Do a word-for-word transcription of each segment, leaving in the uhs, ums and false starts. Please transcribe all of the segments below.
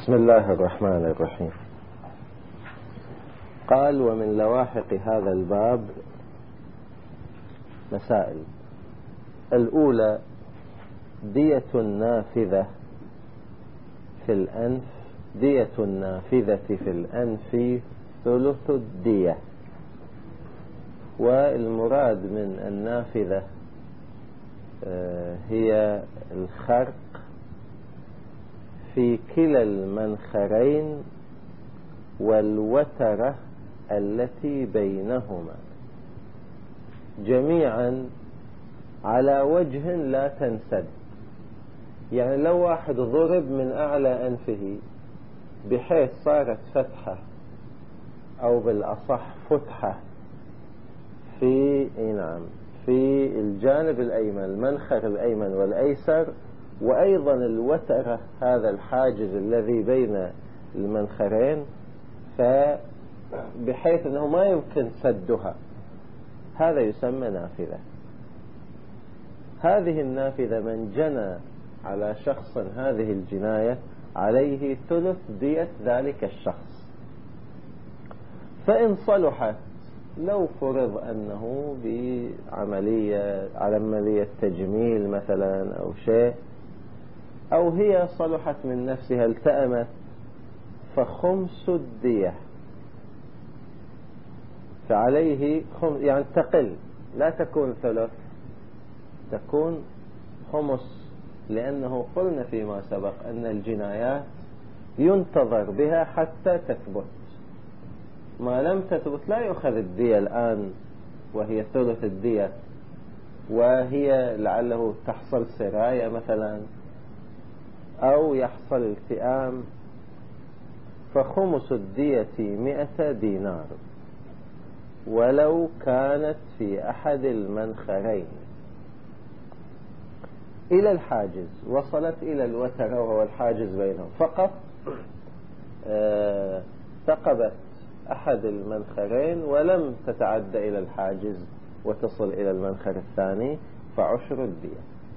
بسم الله الرحمن الرحيم. قال: ومن لواحق هذا الباب مسائل. الأولى: دية النافذة في الأنف دية النافذة في الأنف ثلث الدية. والمراد من النافذة هي الخرق في كلا المنخرين والوترة التي بينهما جميعا على وجه لا تنسد. يعني لو واحد ضرب من أعلى أنفه بحيث صارت فتحة أو بالأصح فتحة في نعم في الجانب الأيمن، المنخر الأيمن والأيسر، وأيضا الوترة هذا الحاجز الذي بين المنخرين، فبحيث أنه ما يمكن سدها، هذا يسمى نافذة. هذه النافذة من جنى على شخص هذه الجناية عليه ثلث دية ذلك الشخص. فإن صلحت، لو فرض أنه بعملية عملية تجميل مثلا أو شيء، أو هي صلحت من نفسها التأمت، فخمس الدية. فعليه خمس، يعني تقل، لا تكون ثلث، تكون خمس، لأنه قلنا فيما سبق أن الجنايات ينتظر بها حتى تثبت. ما لم تثبت لا يؤخذ الدية الآن وهي ثلث الدية، وهي لعله تحصل سراية مثلا أو يحصل التئام. فخمس الدية مئة دينار ولو كانت في أحد المنخرين إلى الحاجز، وصلت إلى الوتر وهو الحاجز بينهم فقط، آه ثقبت أحد المنخرين ولم تتعدى إلى الحاجز وتصل إلى المنخر الثاني، فعشر الدية.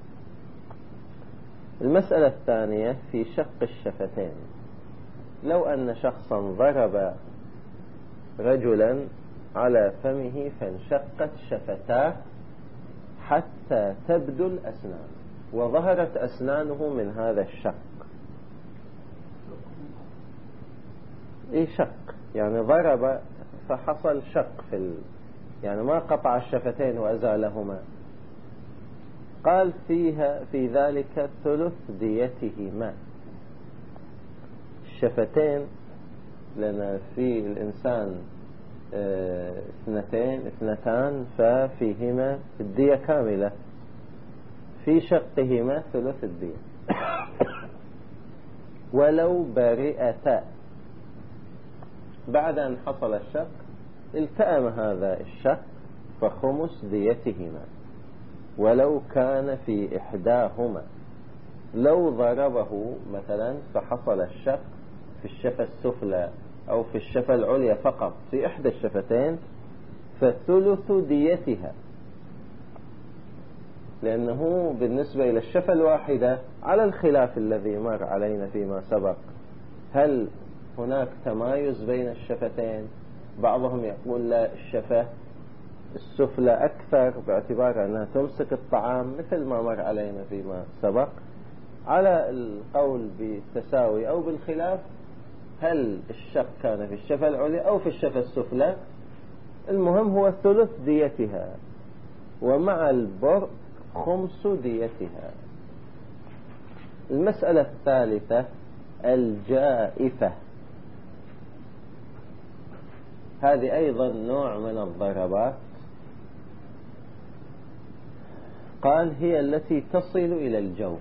المسألة الثانية في شق الشفتين. لو أن شخصا ضرب رجلا على فمه فانشقت شفتاه حتى تبدو الأسنان، وظهرت أسنانه من هذا الشق. إيه شق؟ يعني ضرب فحصل شق في ال... يعني ما قطع الشفتين وأزالهما. قال فيها في ذلك ثلث ديتهما. الشفتين لأن في الإنسان اه اثنتين اثنتان ففيهما الدية كاملة، في شقهما ثلث الدية. ولو برئتا، بعد أن حصل الشق التأم هذا الشق، فخمس ديتهما ولو كان في إحداهما. لو ضربه مثلا فحصل الشق في الشفة السفلى أو في الشفة العليا فقط في إحدى الشفتين، فثلث ديتها، لأنه بالنسبة إلى الشفة الواحدة على الخلاف الذي مر علينا فيما سبق، هل هناك تمايز بين الشفتين؟ بعضهم يقول لا، الشفة السفلى أكثر باعتبار أنها تمسك الطعام، مثل ما مر علينا فيما سبق. على القول بالتساوي أو بالخلاف، هل الشق كان في الشفة العليا أو في الشفة السفلى، المهم هو ثلث ديتها، ومع البرء خمس ديتها. المسألة الثالثة الجائفة. هذه أيضا نوع من الضربات. قال هي التي تصل إلى الجوف،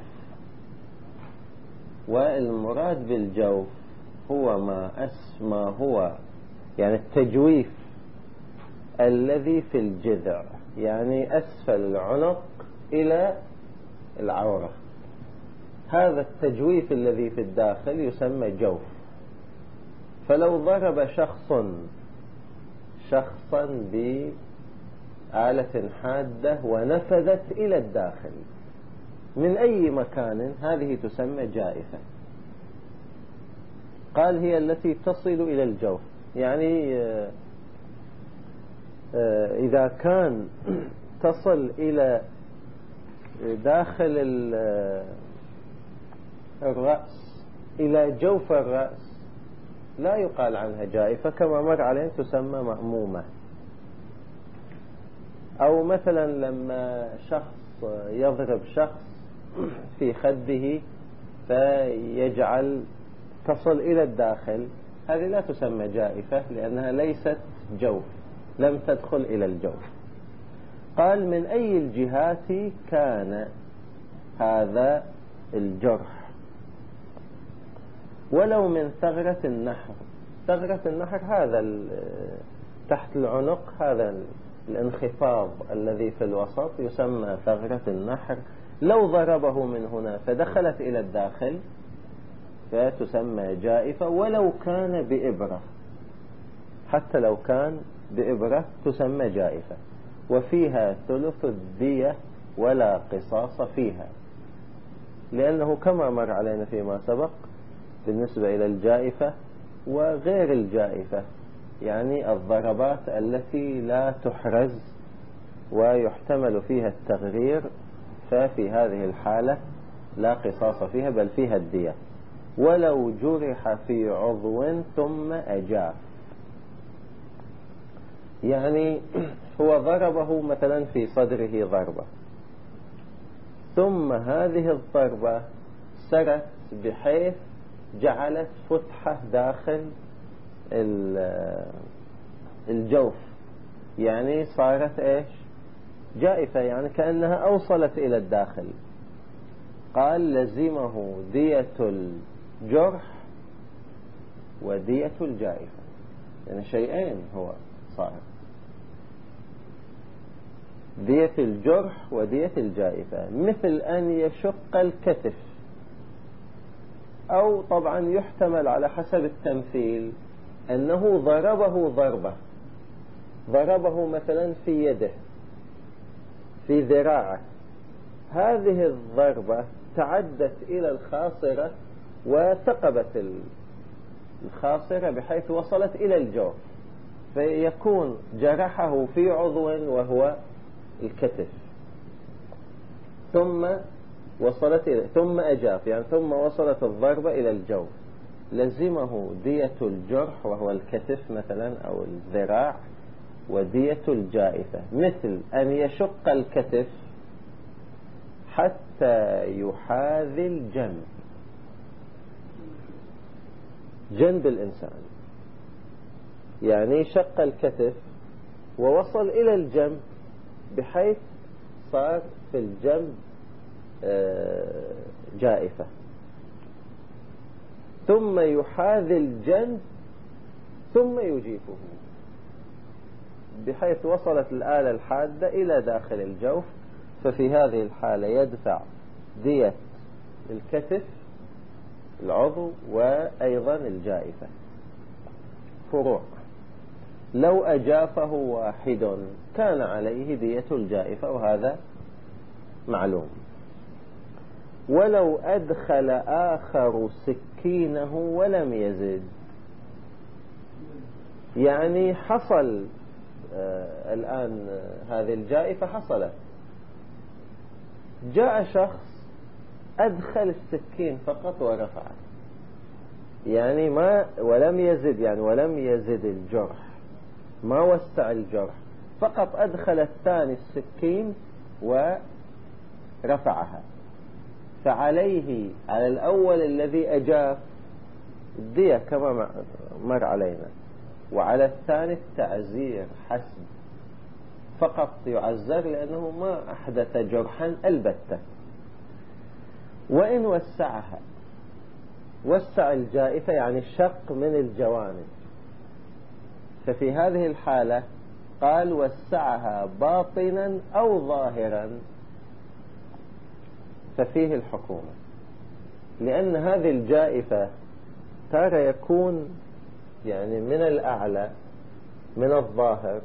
والمراد بالجوف هو ما أسمى هو يعني التجويف الذي في الجذع، يعني أسفل العنق إلى العورة. هذا التجويف الذي في الداخل يسمى جوف. فلو ضرب شخص شخصا بآلة حادة ونفذت إلى الداخل من أي مكان، هذه تسمى جائفة. قال هي التي تصل إلى الجوف. يعني إذا كان تصل إلى داخل الرأس إلى جوف الرأس لا يقال عنها جائفة، كما مر عليه تسمى مأمومة. أو مثلا لما شخص يضرب شخص في خده فيجعل تصل إلى الداخل، هذه لا تسمى جائفة لأنها ليست جوف، لم تدخل إلى الجوف. قال من أي الجهات كان هذا الجرح، ولو من ثغرة النحر. ثغرة النحر هذا تحت العنق، هذا الانخفاض الذي في الوسط يسمى ثغرة النحر. لو ضربه من هنا فدخلت إلى الداخل فتسمى جائفة، ولو كان بإبرة، حتى لو كان بإبرة تسمى جائفة. وفيها ثلث الدية ولا قصاص فيها، لأنه كما مر علينا فيما سبق بالنسبة إلى الجائفة وغير الجائفة، يعني الضربات التي لا تحرز ويحتمل فيها التغرير، ففي هذه الحالة لا قصاص فيها بل فيها الدية. ولو جرح في عضو ثم أجاف، يعني هو ضربه مثلا في صدره ضربة، ثم هذه الضربة سرت بحيث جعلت فتحة داخل الجوف، يعني صارت ايش؟ جائفة، يعني كأنها أوصلت إلى الداخل. قال لزمه دية الجرح ودية الجائفة، يعني شيئين هو صار، دية الجرح ودية الجائفة. مثل أن يشق الكتف، أو طبعا يحتمل على حسب التمثيل أنه ضربه ضربة، ضربه مثلا في يده في ذراعه، هذه الضربة تعدت إلى الخاصرة وثقبت الخاصرة بحيث وصلت إلى الجوف، فيكون جرحه في عضو وهو الكتف، ثم وصلت إلى ثم أجاف، يعني ثم وصلت الضربة إلى الجوف. لزمه دية الجرح وهو الكتف مثلا أو الذراع، ودية الجائفة. مثل أن يشق الكتف حتى يحاذي الجنب، جنب الإنسان، يعني شق الكتف ووصل إلى الجنب بحيث صار في الجنب جائفة، ثم يحاذي الجنب ثم يجيفه بحيث وصلت الآلة الحادة إلى داخل الجوف. ففي هذه الحالة يدفع دية الكتف العضو وأيضا الجائفة. فروع: لو أجافه واحد كان عليه دية الجائفة، وهذا معلوم. ولو أدخل آخر سكينه ولم يزد، يعني حصل آه الآن آه هذه الجائفة حصلت، جاء شخص أدخل السكين فقط ورفعه، يعني ما ولم يزد، يعني ولم يزد الجرح، ما وسع الجرح، فقط أدخل الثاني السكين ورفعها، فعليه على الأول الذي أجاف الدية كما مر علينا، وعلى الثاني التعزير حسب، فقط يعزر لأنه ما أحدث جرحا البتة. وإن وسعها، وسع الجائفة يعني الشق من الجوانب، ففي هذه الحالة قال وسعها باطنا أو ظاهرا، ففيه الحكومة، لأن هذه الجائفة ترى يكون يعني من الأعلى من الظاهر،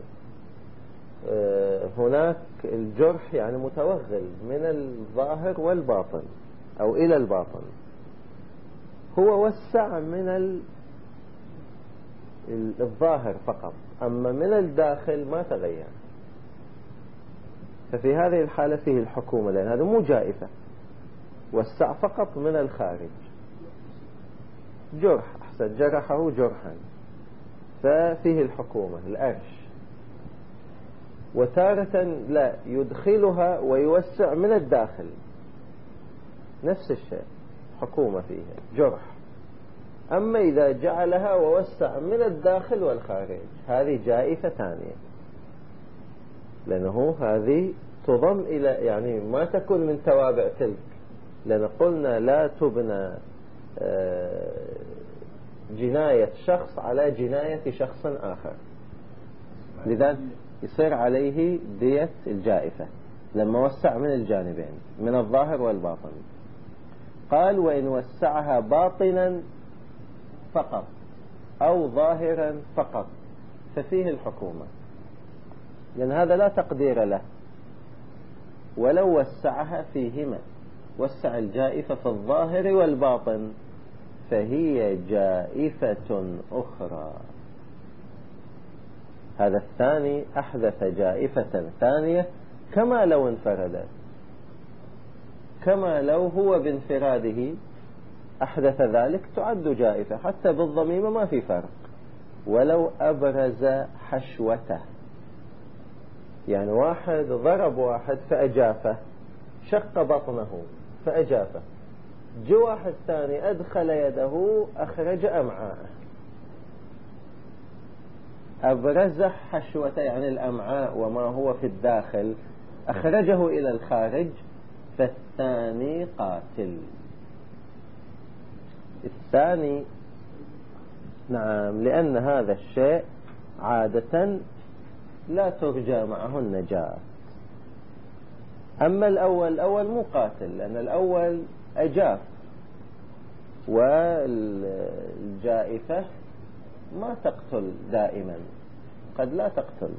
هناك الجرح يعني متوغل من الظاهر والباطن أو إلى الباطن، هو وسع من الظاهر فقط، أما من الداخل ما تغير. ففي هذه الحالة فيه الحكومة، لأن هذا مو جائفة، وسع فقط من الخارج. جرح، أحسن، جرحه جرحا، ففيه الحكومة الأرش. وتارة لا، يدخلها ويوسع من الداخل، نفس الشيء، حكومة فيها جرح. أما إذا جعلها ووسع من الداخل والخارج، هذه جائفة ثانية، لأنه هذه تضم إلى، يعني ما تكون من توابع تلك، لأن قلنا لا تبنى جناية شخص على جناية شخص آخر، لذلك يصير عليه دية الجائفة لما وسع من الجانبين، من الظاهر والباطن. قال: وإن وسعها باطنا فقط أو ظاهرا فقط ففيه الحكومة، لأن هذا لا تقدير له. ولو وسعها فيهما، وسع الجائفة في الظاهر والباطن، فهي جائفة أخرى. هذا الثاني أحدث جائفة ثانية، كما لو انفرد، كما لو هو بانفراده أحدث ذلك تعد جائفة، حتى بالضميمة ما في فرق. ولو أبرز حشوته، يعني واحد ضرب واحد فأجافه، شق بطنه فأجافه، جو واحد ثاني أدخل يده أخرج أمعاءه، أبرز حشوته يعني الأمعاء وما هو في الداخل، أخرجه إلى الخارج، فالثاني قاتل. الثاني نعم، لأن هذا الشيء عادة لا ترجى معه النجاة. أما الأول، الأول مو قاتل، لأن الأول أجاف، والجائفة ما تقتل دائما، قد لا تقتل،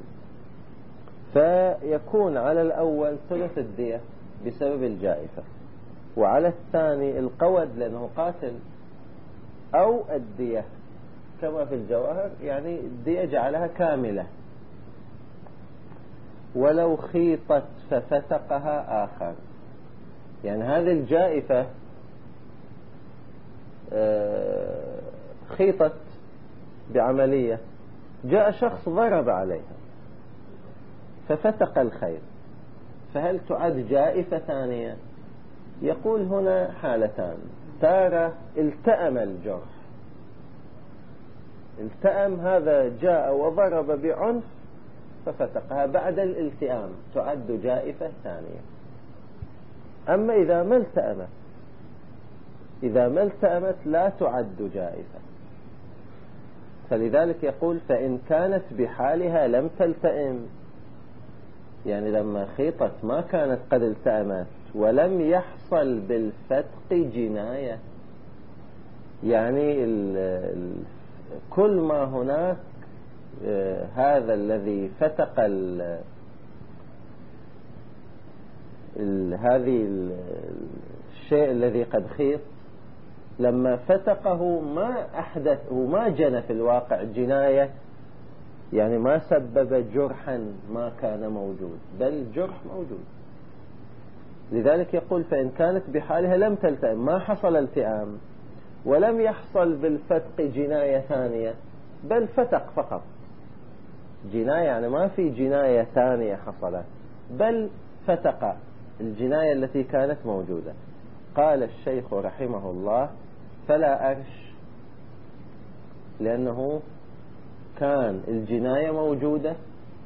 فيكون على الأول ثلث الدية بسبب الجائفة، وعلى الثاني القود لأنه قاتل، أو الدية كما في الجواهر، يعني الدية جعلها كاملة. ولو خيطت ففتقها آخر، يعني هذه الجائفة خيطت بعملية، جاء شخص ضرب عليها ففتق الخيط، فهل تعد جائفة ثانية؟ يقول هنا حالتان: تارة التأم الجرح، التأم، هذا جاء وضرب بعنف ففتقها، بعد الالتئام تعد جائفة ثانية. أما إذا ما التأمت، إذا ما التأمت لا تعد جائفة. فلذلك يقول: فإن كانت بحالها لم تلتئم، يعني لما خيطت ما كانت قد التأمت ولم يحصل بالفتق جناية، يعني ال ال كل ما هناك آه هذا الذي فتق ال ال هذه ال الشيء الذي قد خيط، لما فتقه ما أحدث وما جنى في الواقع جناية، يعني ما سبب جرحا ما كان موجود، بل جرح موجود. لذلك يقول: فإن كانت بحالها لم تلتئم، ما حصل التئام ولم يحصل بالفتق جناية ثانية، بل فتق فقط، جناية يعني ما في جناية ثانية حصلت، بل فتق الجناية التي كانت موجودة. قال الشيخ رحمه الله: فلا أرش، لأنه كان الجناية موجودة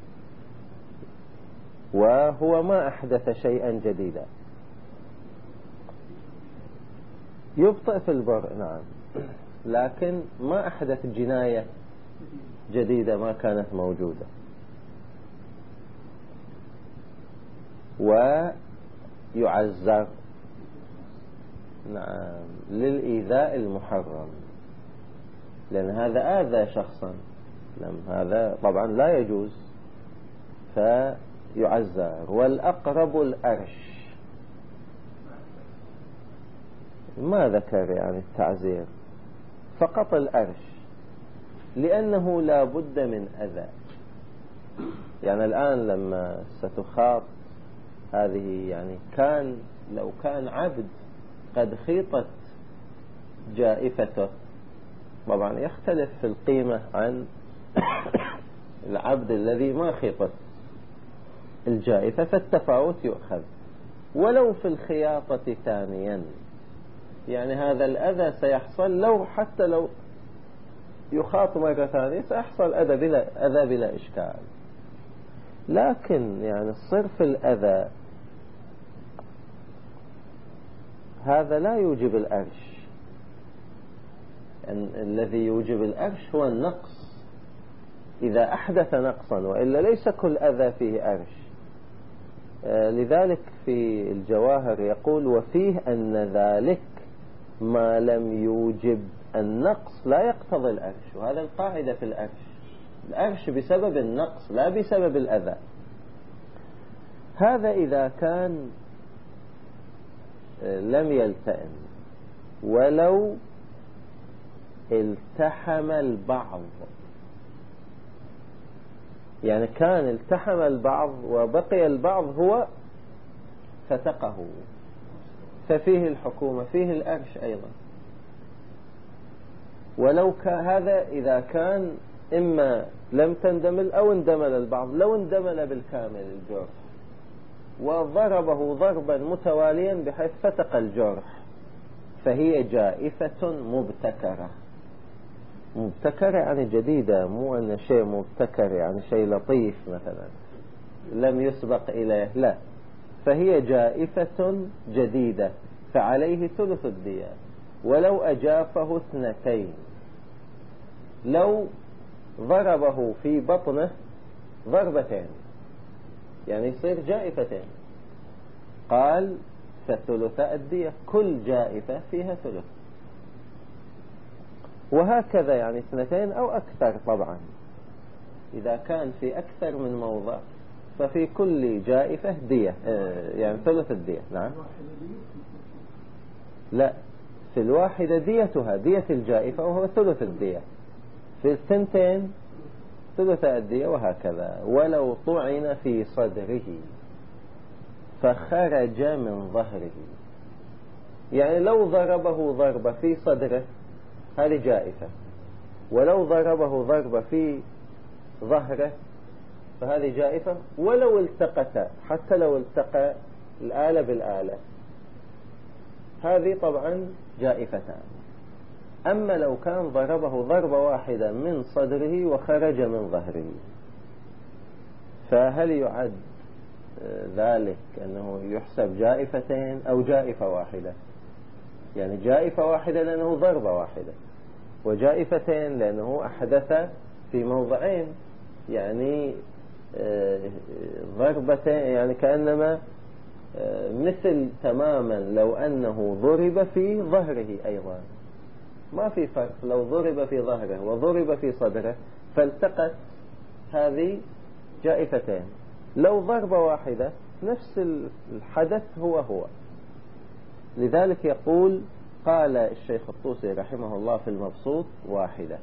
وهو ما أحدث شيئا جديدا. يبطئ في البر، نعم، لكن ما أحدث جناية جديدة ما كانت موجودة. ويعزر، نعم، للإيذاء المحرم، لأن هذا آذى شخصا، هذا طبعا لا يجوز، فيعزر. والأقرب الأرش، ما ذكر يعني التعزير، فقط الأرش، لأنه لا بد من أذى. يعني الآن لما ستخاط هذه، يعني كان لو كان عبد قد خيطت جائفته، طبعا يختلف في القيمة عن العبد الذي ما خيطت الجائفة، فالتفاوت يؤخذ. ولو في الخياطة ثانيا، يعني هذا الأذى سيحصل لو حتى لو يخاط مرة ثانية سيحصل أذى بلا, أذى بلا إشكال. لكن يعني صرف الأذى هذا لا يوجب الأرش. يعني الذي يوجب الأرش هو النقص إذا أحدث نقصا، وإلا ليس كل أذى فيه أرش. آه لذلك في الجواهر يقول: وفيه أن ذلك ما لم يوجب النقص لا يقتضي الأرش. وهذا القاعدة في الأرش، الأرش بسبب النقص لا بسبب الأذى. هذا إذا كان لم يلتئم ولو التحم البعض، يعني كان التحم البعض وبقي البعض هو فتقه، ففيه الحكومة، فيه الأرش أيضا. ولو كان هذا إذا كان إما لم تندمل أو اندمل البعض. لو اندمل بالكامل الجرح وضربه ضربا متواليا بحيث فتق الجرح، فهي جائفة مبتكرة. مبتكرة يعني جديدة، مو أن شيء مبتكر يعني شيء لطيف مثلا لم يسبق إليه، لا، فهي جائفة جديدة، فعليه ثلث الدية. ولو أجافه اثنتين، لو ضربه في بطنه ضربتين يعني يصير جائفتين، قال فثلث الدية، كل جائفة فيها ثلث. وهكذا يعني اثنتين أو أكثر. طبعا إذا كان في أكثر من موضع ففي كل جائفة دية، يعني ثلث الدية. نعم، لا، في الواحدة ديتها دية الجائفة وهو ثلث الدية، في الثنتين ثلث الدية، وهكذا. ولو طعن في صدره فخرج من ظهره، يعني لو ضربه ضربة في صدره هذه جائفة، ولو ضربه ضربة في ظهره فهذه جائفة. ولو التقت، حتى لو التقى الآلة بالآلة، هذه طبعا جائفتان. أما لو كان ضربه ضربة واحدة من صدره وخرج من ظهره، فهل يعد ذلك أنه يحسب جائفتين أو جائفة واحدة؟ يعني جائفة واحدة لأنه ضربة واحدة، وجائفتين لأنه أحدث في موضعين، يعني ضربتين، يعني كأنما مثل تماما لو أنه ضرب في ظهره أيضا. ما في فرق لو ضرب في ظهره وضرب في صدره فالتقت، هذه جائفتين. لو ضربة واحدة نفس الحدث هو هو. لذلك يقول، قال الشيخ الطوسي رحمه الله في المبسوط: واحدة،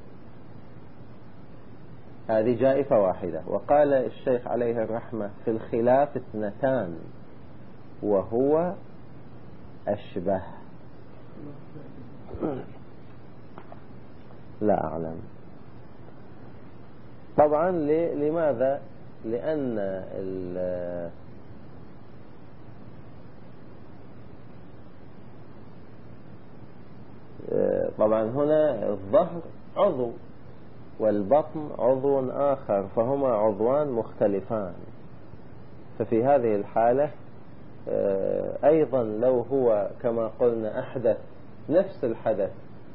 هذه جائفة واحدة. وقال الشيخ عليه الرحمة في الخلاف: اثنتان وهو أشبه. لا أعلم طبعا. لماذا؟ لأن طبعا هنا الظهر عضو والبطن عضو آخر، فهما عضوان مختلفان. ففي هذه الحالة أيضا لو هو كما قلنا أحدث نفس الحدث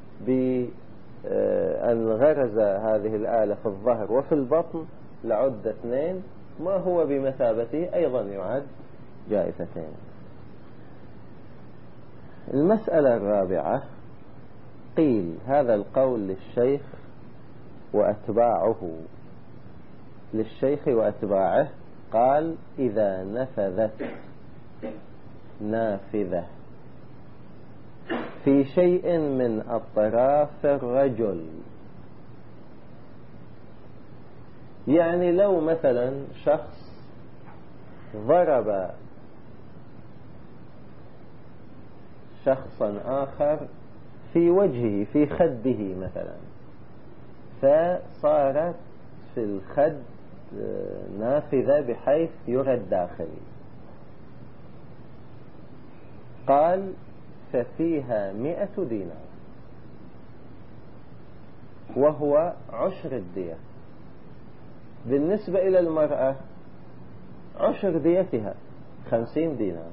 بأن غرز هذه الآلة في الظهر وفي البطن لعد اثنين، ما هو بمثابته أيضا يعد جائفتين. المسألة الرابعة، قيل هذا القول للشيخ وأتباعه، للشيخ وأتباعه، قال: إذا نفذت نافذة في شيء من أطراف الرجل يعني لو مثلا شخص ضرب شخصا آخر في وجهه في خده مثلا، فصارت في الخد نافذة بحيث يرى الداخل، قال ففيها مئة دينار وهو عشر الدية. بالنسبة إلى المرأة عشر ديتها خمسين دينار.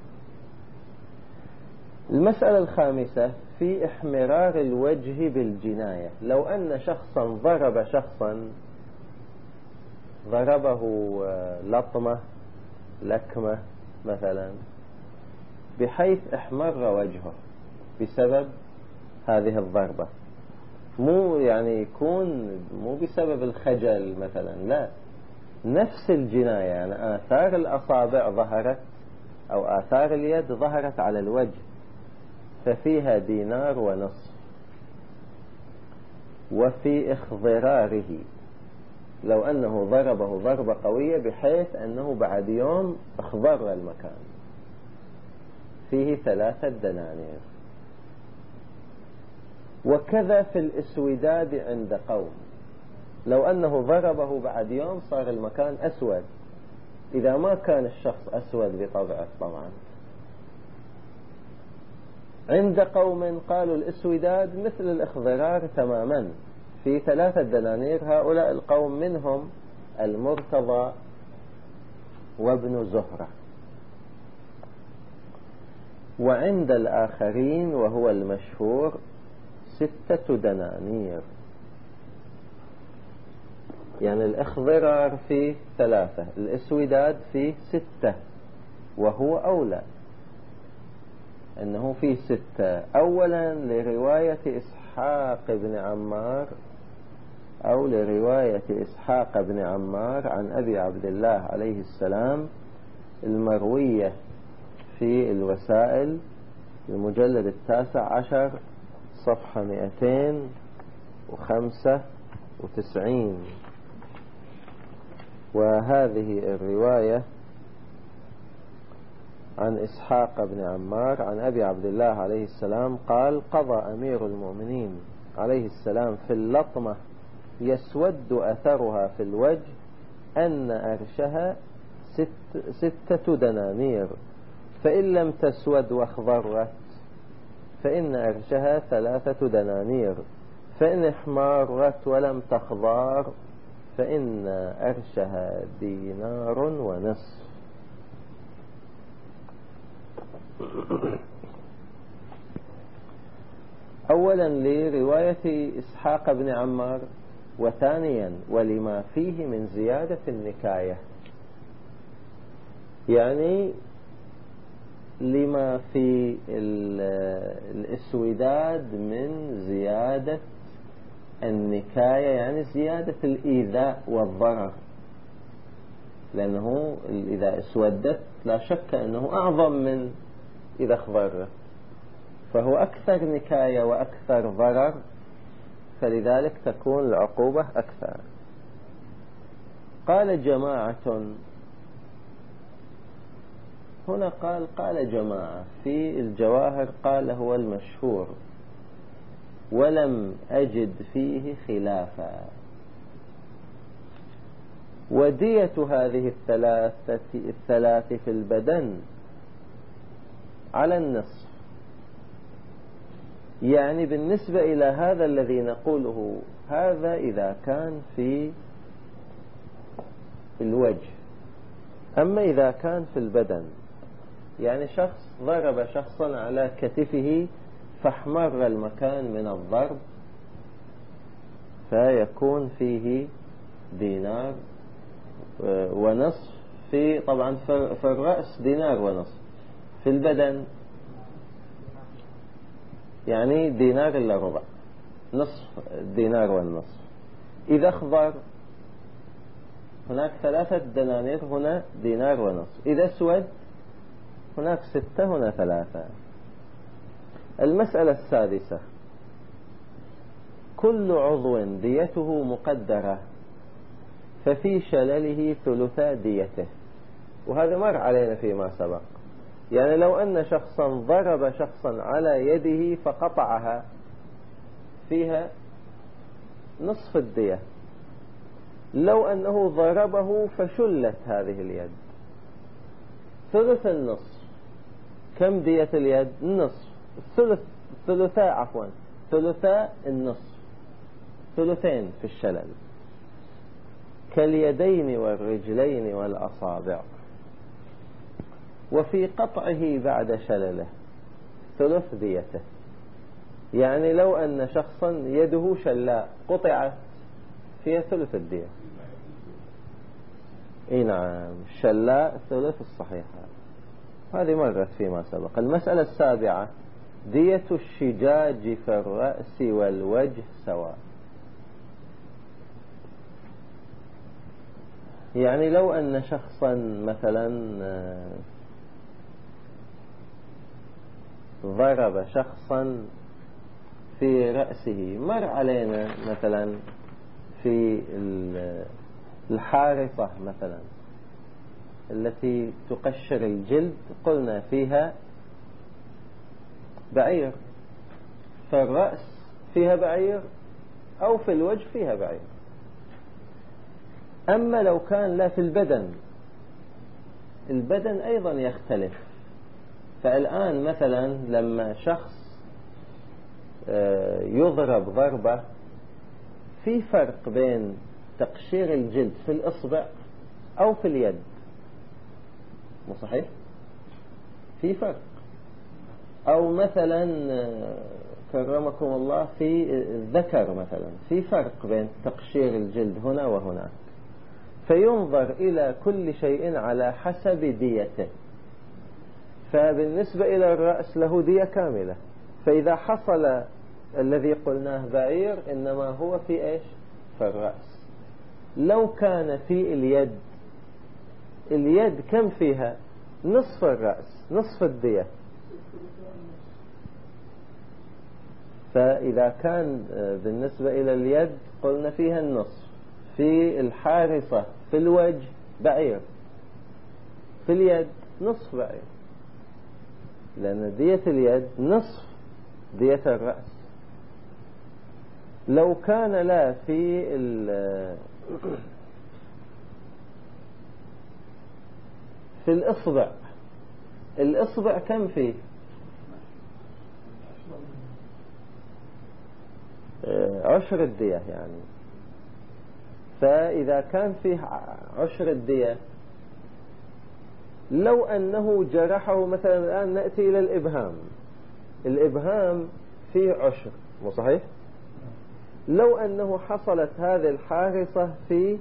المسألة الخامسة في احمرار الوجه بالجناية. لو أن شخصا ضرب شخصا، ضربه لطمة لكمة مثلا، بحيث احمر وجهه بسبب هذه الضربة، مو يعني يكون مو بسبب الخجل مثلا، لا، نفس الجناية، يعني آثار الأصابع ظهرت أو آثار اليد ظهرت على الوجه، ففيها دينار ونصف. وفي اخضراره، لو أنه ضربه ضربة قوية بحيث أنه بعد يوم اخضر المكان، فيه ثلاثة دنانير. وكذا في الاسوداد عند قوم، لو أنه ضربه بعد يوم صار المكان أسود، إذا ما كان الشخص أسود بطبعه طبعا. عند قوم قالوا الاسوداد مثل الاخضرار تماما، في ثلاثة دنانير. هؤلاء القوم منهم المرتضى وابن زهرة. وعند الآخرين وهو المشهور ستة دنانير، يعني الاخضرار فيه ثلاثة، الاسوداد فيه ستة، وهو أولى أنه فيه ستة. أولا لرواية إسحاق بن عمار أو لرواية إسحاق بن عمار عن أبي عبد الله عليه السلام المروية في الوسائل المجلد التاسع عشر صفحة مئتين وخمسة وتسعين. وهذه الرواية عن إسحاق بن عمار عن أبي عبد الله عليه السلام قال: قضى أمير المؤمنين عليه السلام في اللطمة يسود أثرها في الوجه أن أرشها ست ستة دنانير، فإن لم تسود واخضرت فإن أرشها ثلاثة دنانير، فإن احمرت ولم تخضر فإن أرشها دينار ونصف. أولا لرواية إسحاق بن عمار، وثانيا ولما فيه من زيادة النكاية، يعني لما في الاسوداد من زيادة النكاية، يعني زيادة الإيذاء والضرر، لأنه إذا اسودت لا شك أنه أعظم من إذا اخضرت، فهو أكثر نكاية وأكثر ضرر، فلذلك تكون العقوبة أكثر. قال جماعة، هنا قال قال جماعة، في الجواهر قال هو المشهور ولم أجد فيه خلافا. ودية هذه الثلاثة الثلاث في البدن على النصف، يعني بالنسبة إلى هذا الذي نقوله، هذا إذا كان في الوجه. أما إذا كان في البدن، يعني شخص ضرب شخصا على كتفه فاحمر المكان من الضرب، فيكون فيه دينار ونصف. في طبعا في الرأس دينار ونصف، في البدن يعني دينار إلا ربع، نصف دينار والنصف. إذا اخضر هناك ثلاثة دنانير، هنا دينار ونصف. إذا اسود هناك ستة، هنا ثلاثة. المسألة السادسة: كل عضو ديته مقدرة، ففي شلله ثلثا ديته، وهذا مر علينا فيما سبق. يعني لو أن شخصا ضرب شخصا على يده فقطعها فيها نصف الدية، لو أنه ضربه فشلت هذه اليد ثلث النصف. كم دية اليد؟ النصف، الثلث، ثلثاء عفوا ثلثاء النصف، ثلثين في الشلل، كاليدين والرجلين والأصابع. وفي قطعه بعد شلله ثلث ديته. يعني لو أن شخصا يده شلاء قطعت فيها ثلث الدية. اي نعم، شلاء ثلث الصحيح، هذه مرت فيما سبق. المسألة السابعة: دية الشجاج في الرأس والوجه سواء. يعني لو أن شخصا مثلا ضرب شخصا في رأسه، مر علينا مثلا في الحارصة مثلا التي تقشر الجلد، قلنا فيها بعير، فالرأس فيها بعير أو في الوجه فيها بعير. أما لو كان لا في البدن، البدن أيضا يختلف. فالآن مثلا لما شخص يضرب ضربة، في فرق بين تقشير الجلد في الإصبع أو في اليد، مو صحيح؟ في فرق. أو مثلا كرمكم الله في الذكر مثلا، في فرق بين تقشير الجلد هنا وهناك. فينظر إلى كل شيء على حسب ديته. فبالنسبة إلى الرأس له دية كاملة، فإذا حصل الذي قلناه بعير إنما هو في إيش؟ في الرأس. لو كان في اليد، اليد كم فيها؟ نصف الرأس، نصف الدية. فإذا كان بالنسبة إلى اليد قلنا فيها النصف، في الحارصة في الوجه بعير، في اليد نصف بعير، لأن دية اليد نصف دية الرأس. لو كان لا في في الإصبع، الإصبع كم فيه؟ عشر الدية يعني. فإذا كان فيه عشر الدية، لو أنه جرحه مثلا، الآن نأتي إلى الإبهام، الإبهام فيه عشر، مو صحيح؟ لو أنه حصلت هذه الحارصة في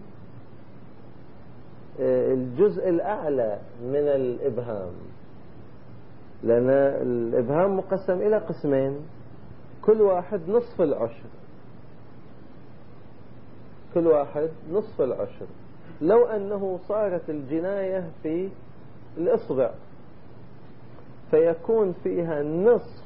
الجزء الأعلى من الإبهام، لأن الإبهام مقسم إلى قسمين، كل واحد نصف العشر، كل واحد نصف العشر. لو أنه صارت الجناية في الإصبع، فيكون فيها نصف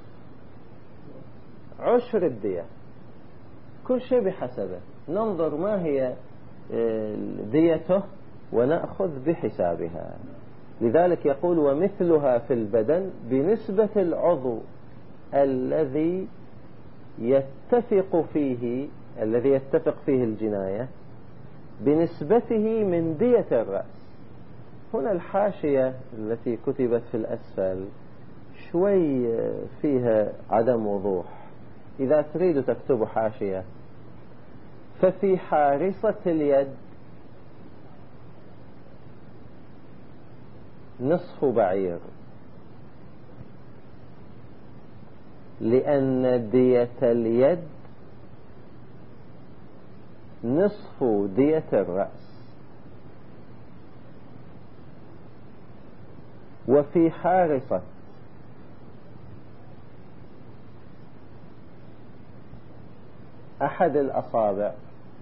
عشر الدية. كل شيء بحسبه، ننظر ما هي ديته ونأخذ بحسابها. لذلك يقول: ومثلها في البدن بنسبة العضو الذي يتفق فيه الذي يتفق فيه الجناية بنسبته من دية الرأس. هنا الحاشية التي كتبت في الأسفل شوي فيها عدم وضوح، إذا تريد تكتب حاشية: ففي حارصة اليد نصف بعير، لأن دية اليد نصف دية الرأس. وفي حارصة أحد الأصابع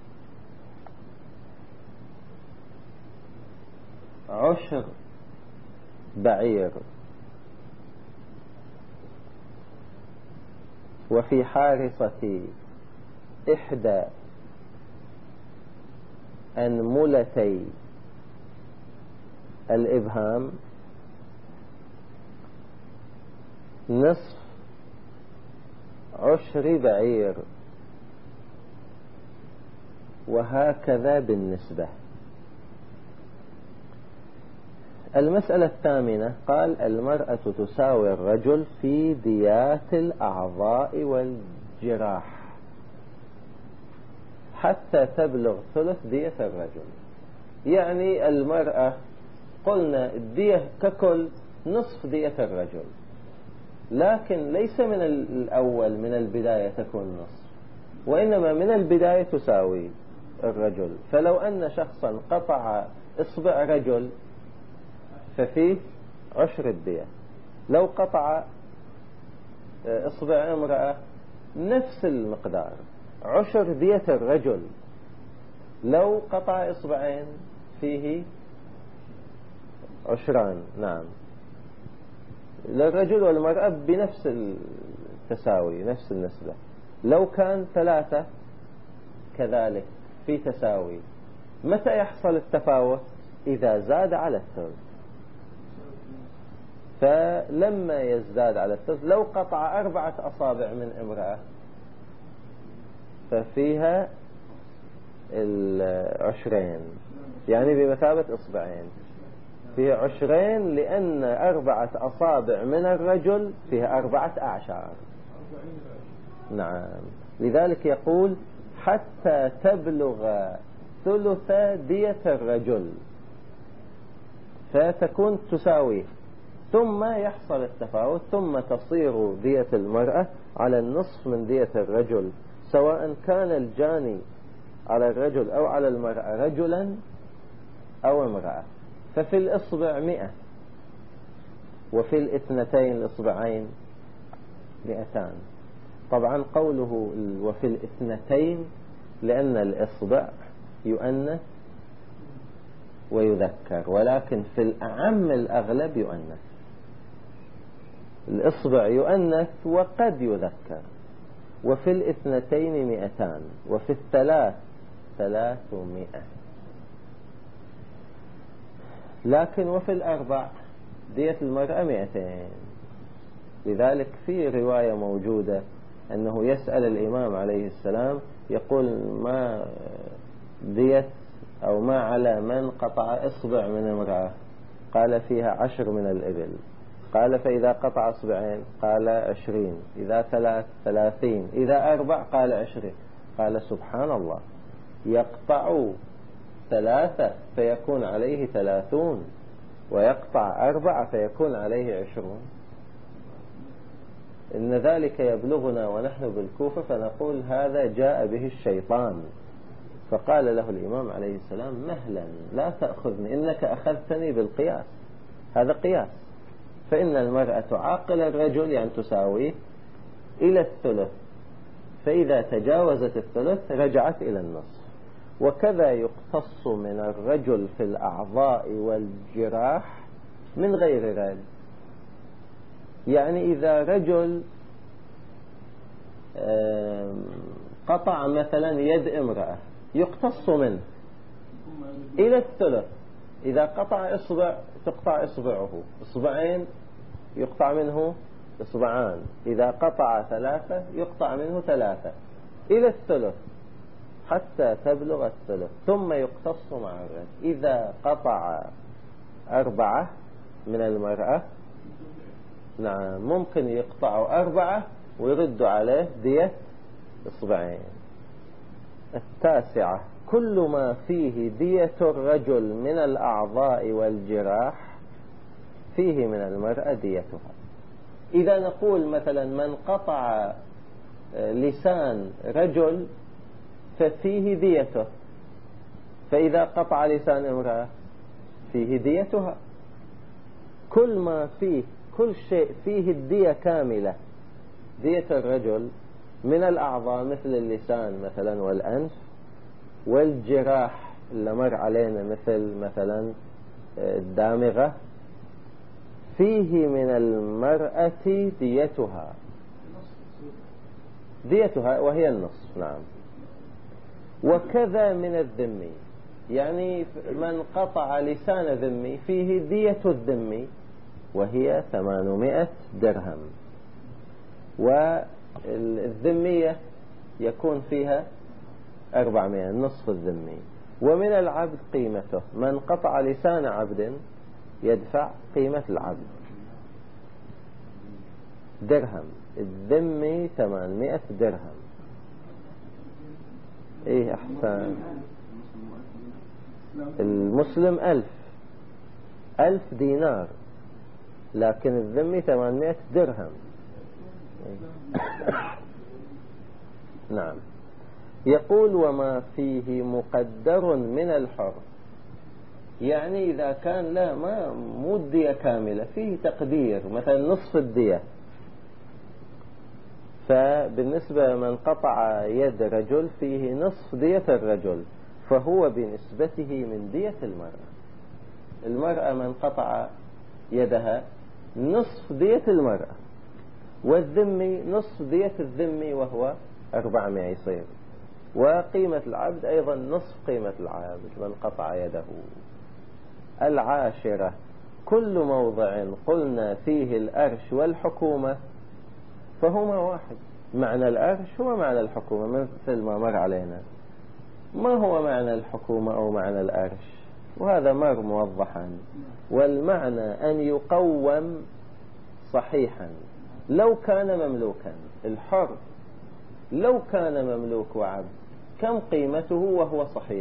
عشر بعير، وفي حارصة إحدى أنملتي الإبهام نصف عشر بعير، وهكذا بالنسبة. المسألة الثامنة قال المرأة تساوي الرجل في ديات الأعضاء والجراح حتى تبلغ ثلث دية الرجل. يعني المرأة قلنا الدية ككل نصف دية الرجل، لكن ليس من الأول من البداية تكون نصف، وإنما من البداية تساوي الرجل. فلو أن شخصا قطع إصبع رجل ففيه عشر الدية، لو قطع إصبع امرأة نفس المقدار عشر دية الرجل. لو قطع إصبعين فيه عشران، نعم، للرجل والمرأة بنفس التساوي نفس النسبة. لو كان ثلاثة كذلك في تساوي. متى يحصل التفاوت؟ إذا زاد على الثلث. فلما يزداد على الثلث، لو قطع أربعة أصابع من امرأة ففيها العشرين، يعني بمثابة إصبعين، فيها عشرين، لأن أربعة أصابع من الرجل فيها أربعة أعشار. نعم، لذلك يقول حتى تبلغ ثلث دية الرجل، فتكون تساويه، ثم يحصل التفاوت، ثم تصير دية المرأة على النصف من دية الرجل، سواء كان الجاني على الرجل أو على المرأة رجلا أو امرأة. ففي الإصبع مئة، وفي الاثنتين الإصبعين مئتان. طبعا قوله وفي الاثنتين لأن الإصبع يؤنث ويذكر، ولكن في الأعم الأغلب يؤنث. الإصبع يؤنث وقد يذكر. وفي الاثنتين مئتان، وفي الثلاث ثلاثمائة. لكن وفي الأربع دية المرأة مئتين. لذلك في رواية موجودة أنه يسأل الإمام عليه السلام يقول ما دية أو ما على من قطع إصبع من امرأة؟ قال فيها عشر من الإبل. قال فإذا قطع إصبعين؟ قال عشرين. إذا ثلاث ثلاثين. إذا أربع قال عشرين. قال سبحان الله، يقطع ثلاثة فيكون عليه ثلاثون، ويقطع أربعة فيكون عليه عشرون. إن ذلك يبلغنا ونحن بالكوفة فنقول هذا جاء به الشيطان. فقال له الإمام عليه السلام مهلا لا تأخذني، إنك أخذتني بالقياس، هذا قياس. فإن المرأة تعاقل الرجل يعني تساويه إلى الثلث، فإذا تجاوزت الثلث رجعت إلى النصف. وكذا يقتص من الرجل في الأعضاء والجراح من غير رد. يعني إذا رجل قطع مثلا يد امرأة يقتص منه إلى الثلث. إذا قطع إصبع تقطع إصبعه، إصبعين يقطع منه إصبعان. إذا قطع ثلاثة يقطع منه ثلاثة إلى الثلث حتى تبلغ الثلث، ثم يقتص مع الرجل. إذا قطع أربعة من المرأة، نعم، ممكن يقطع أربعة ويرد عليه دية إصبعين. التاسعة كل ما فيه دية الرجل من الأعضاء والجراح فيه من المرأة ديتها. إذا نقول مثلا من قطع لسان رجل ففيه ديته، فإذا قطع لسان امرأة فيه ديتها. كل ما فيه كل شيء فيه الدية كاملة. دية الرجل من الأعضاء مثل اللسان مثلا والأنف، والجراح اللي مر علينا مثل مثلا الدامغة، فيه من المرأة ديتها ديتها وهي النصف. نعم. وكذا من الذمي، يعني من قطع لسان ذمي فيه دية الذمي وهي ثمانمائة درهم، والذمية يكون فيها أربعمائة نصف الذمي. ومن العبد قيمته، من قطع لسان عبد يدفع قيمة العبد درهم، الذمي ثمانمائة درهم. ايه احسن. المسلم ألف ألف دينار، لكن الذمي ثمانمائة درهم. نعم. يقول وما فيه مقدر من الحر، يعني إذا كان لا ما مو الدية كاملة، فيه تقدير مثلا نصف الدية. فبالنسبة من قطع يد رجل فيه نصف دية الرجل، فهو بنسبته من دية المرأة. المرأة من قطع يدها نصف دية المرأة، والذمي نصف دية الذمي وهو أربعمائة يصير. وقيمة العبد أيضا نصف قيمة العبد من قطع يده. العاشرة كل موضع قلنا فيه الأرش والحكومة فهما واحد. معنى الأرش هو معنى الحكومة مثل ما مر علينا. ما هو معنى الحكومة أو معنى الأرش؟ وهذا مر موضحا. والمعنى أن يقوم صحيحا لو كان مملوكا. الحر لو كان مملوك وعبد كم قيمته وهو صحيح،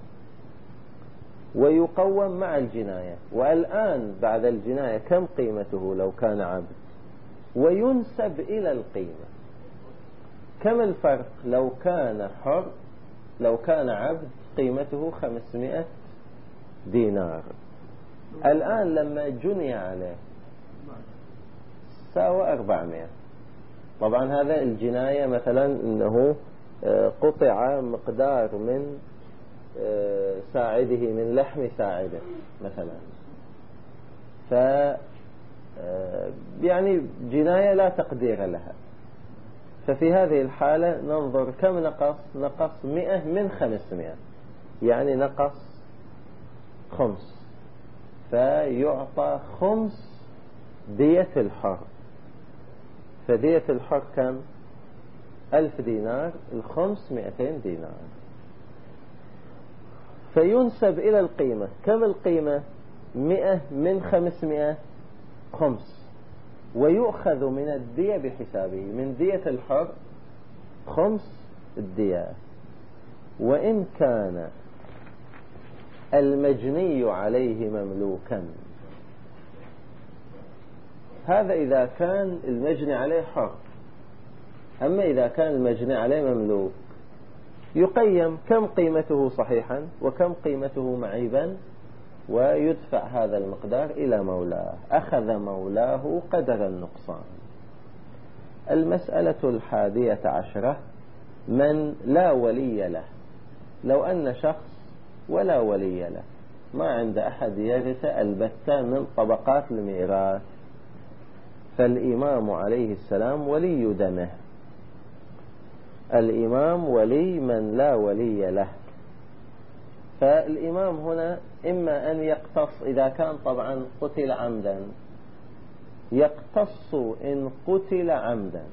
ويقوم مع الجناية. والآن بعد الجناية كم قيمته لو كان عبد، وينسب إلى القيمة. كم الفرق لو كان حر، لو كان عبد قيمته خمسمائة دينار، الآن لما جني عليه ساوى أربعمائة. طبعا هذا الجناية مثلا أنه قطع مقدار من ساعده، من لحم ساعده مثلا، ف يعني جناية لا تقدير لها. ففي هذه الحالة ننظر كم نقص. نقص مئة من خمسمائة، يعني نقص خمس، فيعطى خمس دية الحر. فدية الحر كم؟ ألف دينار، الخمس مئتين دينار. فينسب إلى القيمة. كم القيمة؟ مئة من خمسمائة، خمس. ويؤخذ من الدية بحسابه، من دية الحر خمس الدية. وإن كان المجني عليه مملوكا، هذا إذا كان المجني عليه حر. أما إذا كان المجني عليه مملوك يقيم كم قيمته صحيحا وكم قيمته معيبا، ويدفع هذا المقدار إلى مولاه. أخذ مولاه قدر النقصان. المسألة الحادية عشرة من لا ولي له. لو أن شخص ولا ولي له، ما عند أحد يرث البتة من طبقات الميراث، فالإمام عليه السلام ولي دمه. الإمام ولي من لا ولي له. فالإمام هنا إما أن يقتص إذا كان طبعا قتل عمدا، يقتص إن قتل عمدا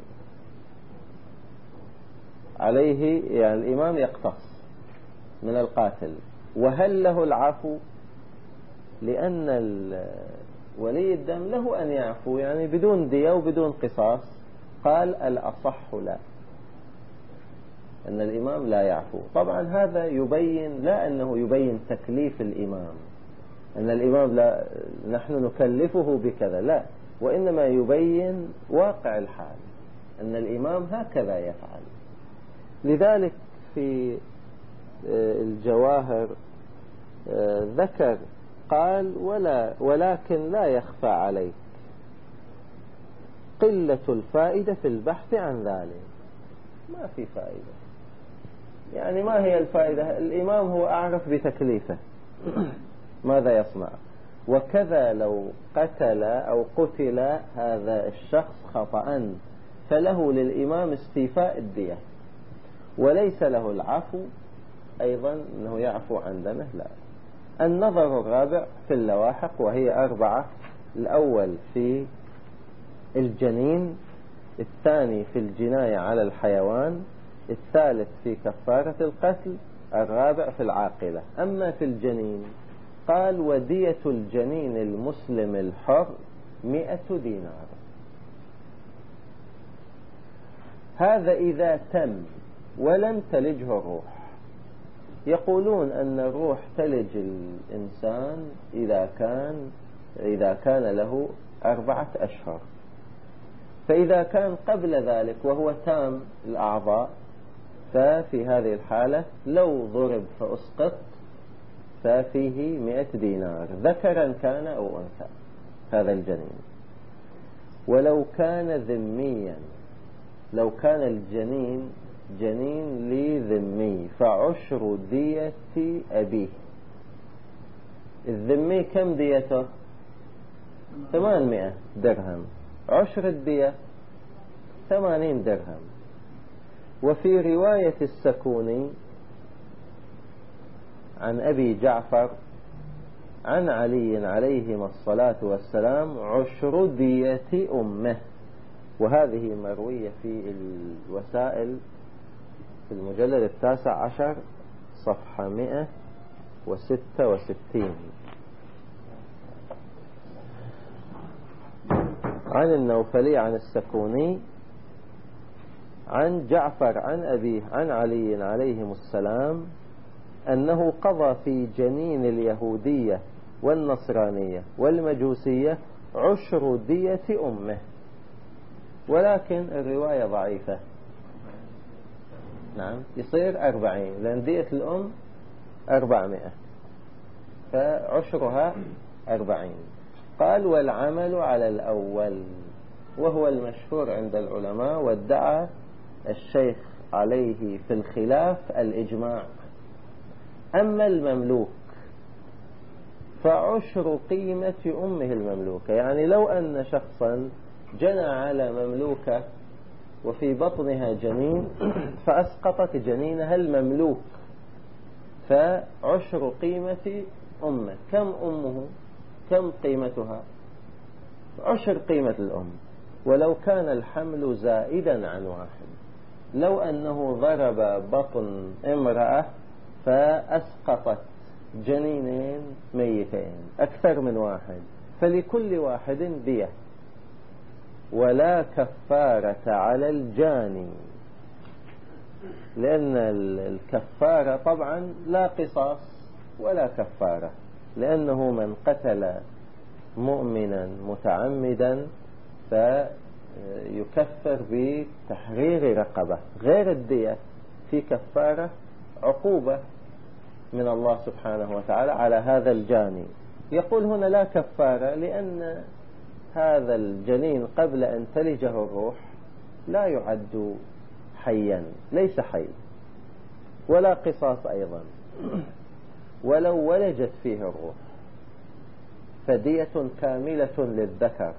عليه، يعني الإمام يقتص من القاتل. وهل له العفو؟ لأن ولي الدم له أن يعفو، يعني بدون دية وبدون قصاص. قال الأصح لا، أن الإمام لا يعفو. طبعا هذا يبين لا أنه يبين تكليف الإمام، أن الإمام لا نحن نكلفه بكذا، لا، وإنما يبين واقع الحال أن الإمام هكذا يفعل. لذلك في الجواهر ذكر قال ولا ولكن لا يخفى عليك قلة الفائدة في البحث عن ذلك. ما في فائدة، يعني ما هي الفائدة؟ الإمام هو أعرف بتكليفه ماذا يصنع. وكذا لو قتل أو قتل هذا الشخص خطأ فله للإمام استيفاء الدية، وليس له العفو أيضا أنه يعفو عن دمه؟ لا. النظر الرابع في اللواحق وهي أربعة: الأول في الجنين، الثاني في الجناية على الحيوان، الثالث في كفارة القتل، الرابع في العاقلة. أما في الجنين قال: ودية الجنين المسلم الحر مئة دينار. هذا إذا تم ولم تلجه الروح. يقولون أن الروح تلج الإنسان إذا كان إذا كان له أربعة أشهر، فإذا كان قبل ذلك وهو تام الأعضاء ففي هذه الحالة لو ضرب فأسقط ففيه مئة دينار، ذكرا كان أو أنثى هذا الجنين. ولو كان ذميا، لو كان الجنين جنين لذمي فعشر دية أبيه. الذمي كم ديته؟ ثمانمائة درهم، عشر الدية ثمانين درهم. وفي رواية السكوني عن أبي جعفر عن علي عليهما الصلاة والسلام: عشر دية أمه. وهذه مروية في الوسائل في المجلد التاسع عشر صفحة مئة وستة وستين. عن النوفلي عن السكوني عن جعفر عن أبيه عن علي عليهم السلام أنه قضى في جنين اليهودية والنصرانية والمجوسية عشر دية أمه، ولكن الرواية ضعيفة. نعم، يصير أربعين، لأن دية الأم أربعمائة فعشرها أربعين. قال: والعمل على الأول وهو المشهور عند العلماء، وادعى الشيخ عليه في الخلاف الإجماع. أما المملوك فعشر قيمة أمه المملوكة، يعني لو أن شخصا جنى على مملوكة وفي بطنها جنين فأسقطت جنينها المملوك، فعشر قيمة أمه. كم أمه؟ كم قيمتها؟ عشر قيمة الأم. ولو كان الحمل زائدا عن واحد، لو أنه ضرب بطن امرأة فأسقطت جنينين ميتين أكثر من واحد، فلكل واحد دية. ولا كفارة على الجاني، لأن الكفارة طبعا لا قصاص ولا كفارة، لأنه من قتل مؤمنا متعمدا فيكفر بتحرير رقبة. غير الدية في كفارة عقوبة من الله سبحانه وتعالى على هذا الجاني. يقول هنا لا كفارة لأن هذا الجنين قبل أن تلجه الروح لا يعد حيا، ليس حي، ولا قصاص أيضا. ولو ولجت فيه الروح فدية كاملة للذكر،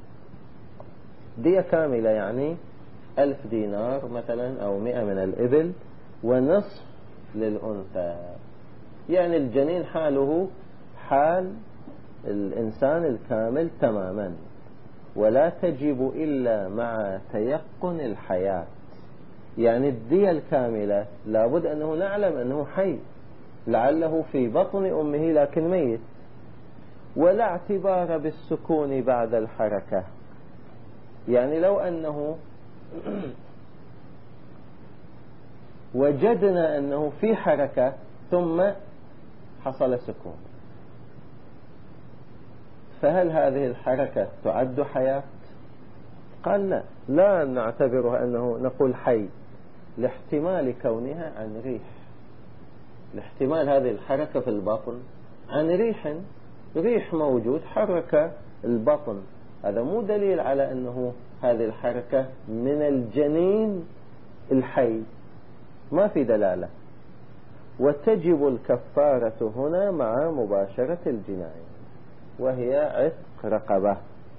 دية كاملة يعني ألف دينار مثلا أو مئة من الإبل، ونصف للأنثى. يعني الجنين حاله حال الإنسان الكامل تماما، ولا تجب إلا مع تيقن الحياة. يعني الدية الكاملة لابد أنه نعلم أنه حي، لعله في بطن أمه لكن ميت. ولا اعتبار بالسكون بعد الحركة، يعني لو أنه وجدنا أنه في حركة ثم حصل سكون، فهل هذه الحركة تعد حياة؟ قال لا، لا نعتبرها أنه نقول حي، لاحتمال كونها عن ريح، لاحتمال هذه الحركة في البطن عن ريح، ريح موجود حرك البطن، هذا مو دليل على أنه هذه الحركة من الجنين الحي، ما في دلالة. وتجب الكفارة هنا مع مباشرة الجناية، وهي عتق رقبة.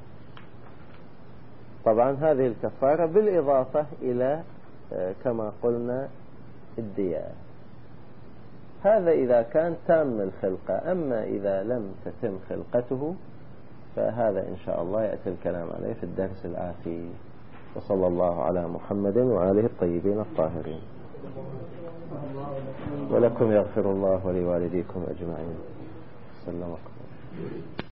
طبعا هذه الكفارة بالإضافة إلى كما قلنا الدية. هذا إذا كان تام الخلقة. أما إذا لم تتم خلقته فهذا إن شاء الله يأتي الكلام عليه في الدرس الآتي. وصلى الله على محمد وآله الطيبين الطاهرين. ولكم يغفر الله ولوالديكم أجمعين. سلمكم.